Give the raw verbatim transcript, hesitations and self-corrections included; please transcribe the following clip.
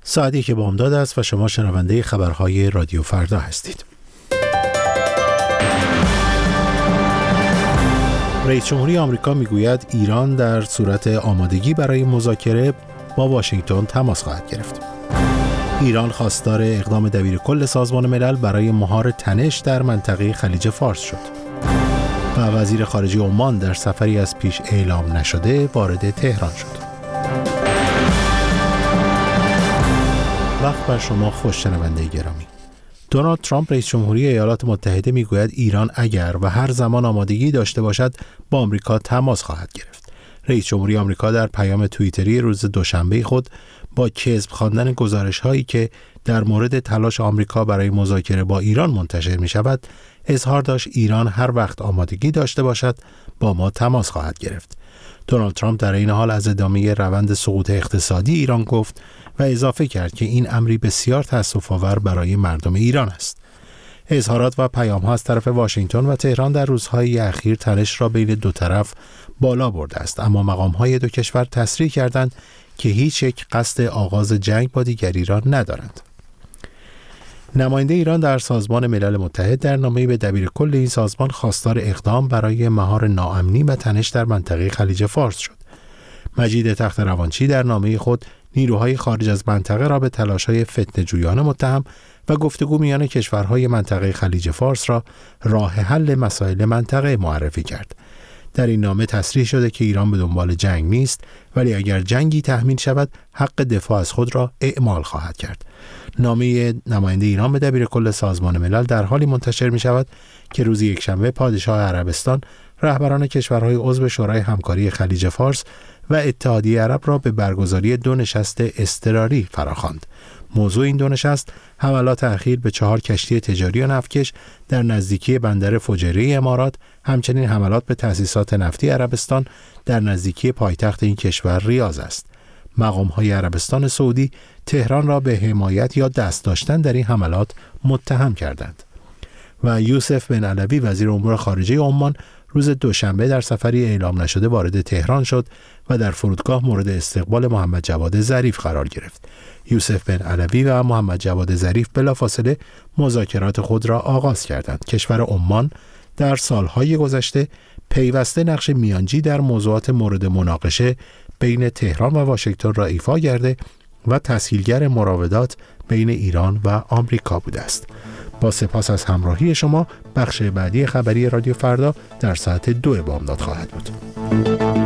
ساعتی که بامداد است و شما شنونده خبرهای رادیو فردا هستید. رئیس جمهوری آمریکا میگوید ایران در صورت آمادگی برای مذاکره با واشنگتن تماس خواهد گرفت. ایران خواستار اقدام دبیرکل سازمان ملل برای مهار تنش در منطقه خلیج فارس شد. و وزیر خارجه عمان در سفری از پیش اعلام نشده وارد تهران شد. وقت بر شما خوش شنونده گرامی. دونالد ترامپ رئیس جمهوری ایالات متحده میگوید ایران اگر و هر زمان آمادگی داشته باشد با آمریکا تماس خواهد گرفت. رئیس جمهوری آمریکا در پیام توییتری روز دوشنبه خود با کذب خواندن گزارش‌هایی که در مورد تلاش آمریکا برای مذاکره با ایران منتشر می‌شود، اظهار داشت ایران هر وقت آمادگی داشته باشد با ما تماس خواهد گرفت. دونالد ترامپ در این حال از ادامه روند سقوط اقتصادی ایران گفت و اضافه کرد که این امری بسیار تأسف‌آور برای مردم ایران است. اظهارات و پیام‌ها از طرف واشنگتن و تهران در روزهای اخیر تنش را بین دو طرف بالا برده است، اما مقام‌های دو کشور تصریح کردند که هیچ یک قصد آغاز جنگ با دیگری را ندارند. نماینده ایران در سازمان ملل متحد در نامه‌ای به دبیرکل این سازمان خواستار اقدام برای مهار ناامنی و تنش در منطقه خلیج فارس شد. مجید تخت‌روانچی در نامه خود نیروهای خارج از منطقه را به تلاش‌های فتنه‌جویانه متهم و گفتگو میان کشورهای منطقه خلیج فارس را راه حل مسائل منطقه معرفی کرد. در این نامه تصریح شده که ایران به دنبال جنگ نیست، ولی اگر جنگی تحمیل شود حق دفاع از خود را اعمال خواهد کرد. نامه نماینده ایران به دبیرکل سازمان ملل در حالی منتشر می شود که روز یکشنبه پادشاه عربستان رهبران کشورهای عضو شورای همکاری خلیج فارس و اتحادیه عرب را به برگزاری دو نشست اضطراری فراخواند. موضوع این دو نشست حملات اخیر به چهار کشتی تجاری و نفتکش در نزدیکی بندر فجیره امارات، همچنین حملات به تأسیسات نفتی عربستان در نزدیکی پایتخت این کشور ریاض است. مقام‌های عربستان سعودی تهران را به حمایت یا دست داشتن در این حملات متهم کردند. و یوسف بن علوی وزیر امور خارجه عمان روز دوشنبه در سفری اعلام نشده وارد تهران شد و در فرودگاه مورد استقبال محمد جواد ظریف قرار گرفت. یوسف بن علوی و محمد جواد ظریف بلافاصله مذاکرات خود را آغاز کردند. کشور عمان در سالهای گذشته پیوسته نقش میانجی در موضوعات مورد مناقشه بین تهران و واشنگتن را ایفا کرده و تسهیلگر مراودات بین ایران و آمریکا بوده است. با سپاس از همراهی شما، بخش بعدی خبری رادیو فردا در ساعت دو بامداد خواهد بود.